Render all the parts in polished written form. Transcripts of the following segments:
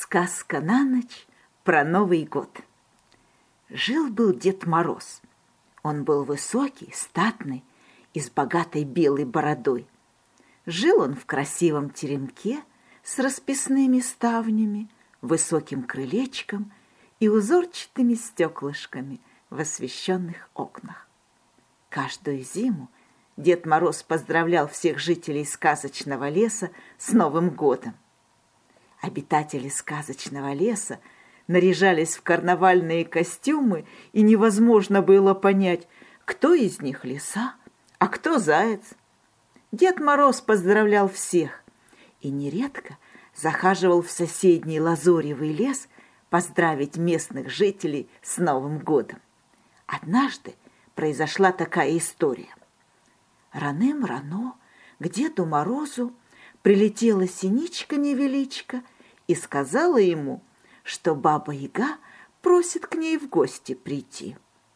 Сказка на ночь про Новый год. Жил-был Дед Мороз. Он был высокий, статный и с богатой белой бородой. Жил он в красивом теремке с расписными ставнями, высоким крылечком и узорчатыми стеклышками в освещенных окнах. Каждую зиму Дед Мороз поздравлял всех жителей сказочного леса с Новым годом. Обитатели сказочного леса наряжались в карнавальные костюмы, и невозможно было понять, кто из них лиса, а кто заяц. Дед Мороз поздравлял всех и нередко захаживал в соседний лазоревый лес поздравить местных жителей с Новым годом. Однажды произошла такая история. Раным-рано к Деду Морозу прилетела синичка-невеличка и сказала ему, что Баба-Яга просит к ней в гости прийти.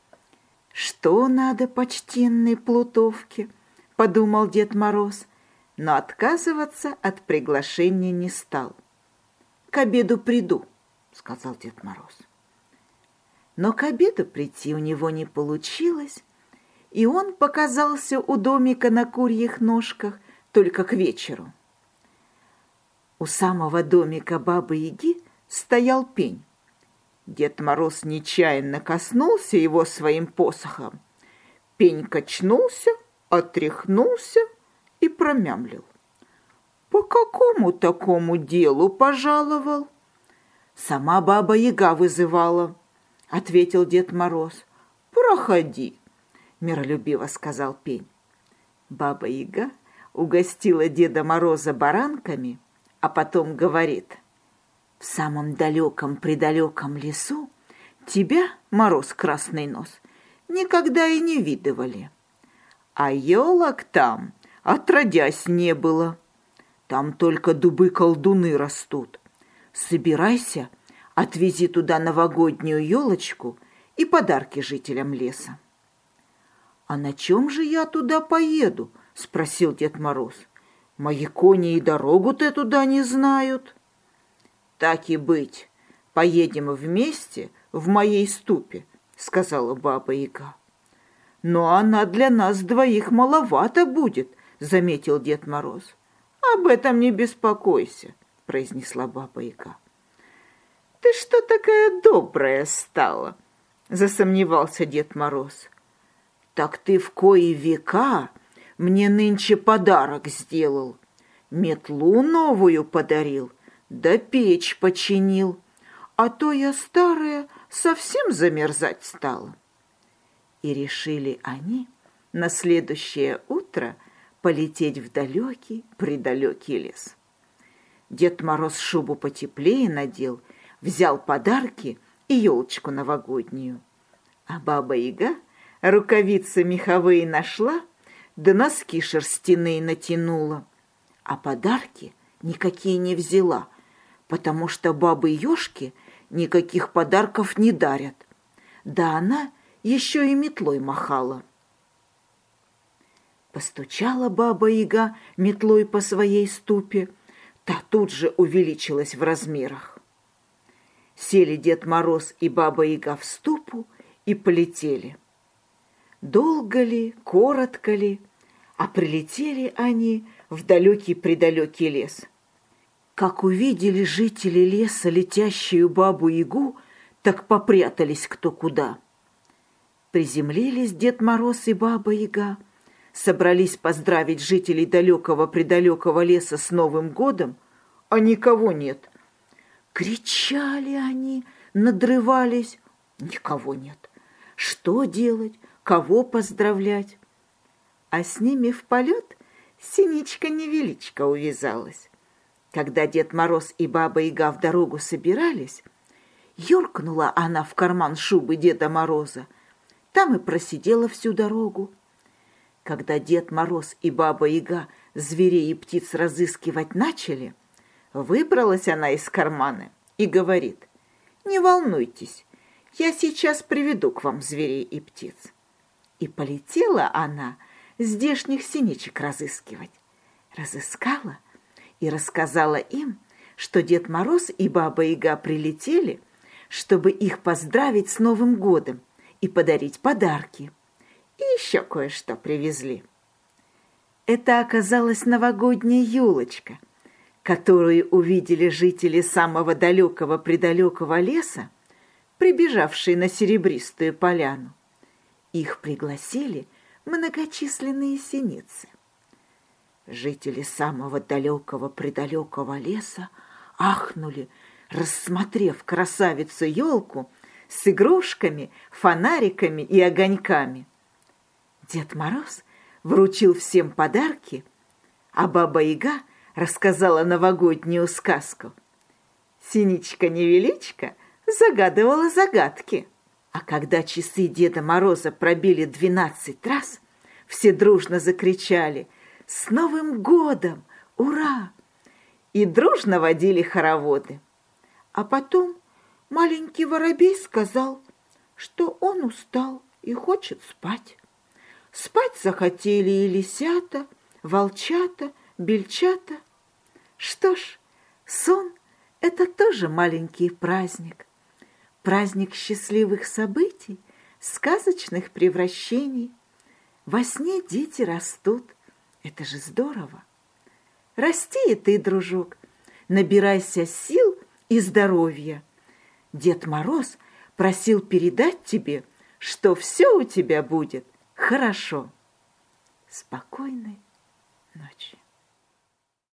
«Что надо почтенной плутовке?» — подумал Дед Мороз, но отказываться от приглашения не стал. «К обеду приду», — сказал Дед Мороз. Но к обеду прийти у него не получилось, и он показался у домика на курьих ножках только к вечеру. У самого домика Бабы-Яги стоял пень. Дед Мороз нечаянно коснулся его своим посохом. Пень качнулся, отряхнулся и промямлил. «По какому такому делу пожаловал?» «Сама Баба-Яга вызывала», — ответил Дед Мороз. «Проходи», — миролюбиво сказал пень. Баба-Яга угостила Деда Мороза баранками, а потом говорит: «В самом далеком-предалеком лесу тебя, Мороз Красный Нос, никогда и не видывали. А елок там отродясь не было. Там только дубы-колдуны растут. Собирайся, отвези туда новогоднюю елочку и подарки жителям леса». «А на чем же я туда поеду?» — спросил Дед Мороз. «Мои кони и дорогу-то туда не знают». «Так и быть, поедем вместе в моей ступе», — сказала Баба-Яга. «Но она для нас двоих маловато будет», — заметил Дед Мороз. «Об этом не беспокойся», — произнесла Баба-Яга. «Ты что такая добрая стала?» — засомневался Дед Мороз. «Так ты в кои века мне нынче подарок сделал, метлу новую подарил, да печь починил, а то я старая совсем замерзать стала». И решили они на следующее утро полететь в далекий-предалекий лес. Дед Мороз шубу потеплее надел, взял подарки и елочку новогоднюю, а Баба-Яга рукавицы меховые нашла, да носки шерстяные натянула, а подарки никакие не взяла, потому что бабы-ежки никаких подарков не дарят. Да она еще и метлой махала. Постучала Баба-Яга метлой по своей ступе, та тут же увеличилась в размерах. Сели Дед Мороз и Баба-Яга в ступу и полетели. Долго ли, коротко ли, а прилетели они в далекий-предалекий лес. Как увидели жители леса летящую Бабу-Ягу, так попрятались кто куда. Приземлились Дед Мороз и Баба-Яга, собрались поздравить жителей далекого-предалекого леса с Новым годом, а никого нет. Кричали они, надрывались, никого нет. Что делать? Кого поздравлять? А с ними в полет синичка-невеличка увязалась. Когда Дед Мороз и Баба-Яга в дорогу собирались, юркнула она в карман шубы Деда Мороза. Там и просидела всю дорогу. Когда Дед Мороз и Баба-Яга зверей и птиц разыскивать начали, выбралась она из кармана и говорит: «Не волнуйтесь, я сейчас приведу к вам зверей и птиц». И полетела она здешних синичек разыскивать. Разыскала и рассказала им, что Дед Мороз и Баба-Яга прилетели, чтобы их поздравить с Новым годом и подарить подарки. И еще кое-что привезли. Это оказалась новогодняя елочка, которую увидели жители самого далекого-предалекого леса, прибежавшие на серебристую поляну. Их пригласили многочисленные синицы. Жители самого далекого-предалекого леса ахнули, рассмотрев красавицу-елку с игрушками, фонариками и огоньками. Дед Мороз вручил всем подарки, а Баба-Яга рассказала новогоднюю сказку. Синичка-невеличка загадывала загадки. А когда часы Деда Мороза пробили 12 раз, все дружно закричали «С Новым годом! Ура!» и дружно водили хороводы. А потом маленький воробей сказал, что он устал и хочет спать. Спать захотели и лисята, волчата, бельчата. Что ж, сон — это тоже маленький праздник. Праздник счастливых событий, сказочных превращений. Во сне дети растут. Это же здорово. Расти и ты, дружок, набирайся сил и здоровья. Дед Мороз просил передать тебе, что все у тебя будет хорошо. Спокойной ночи.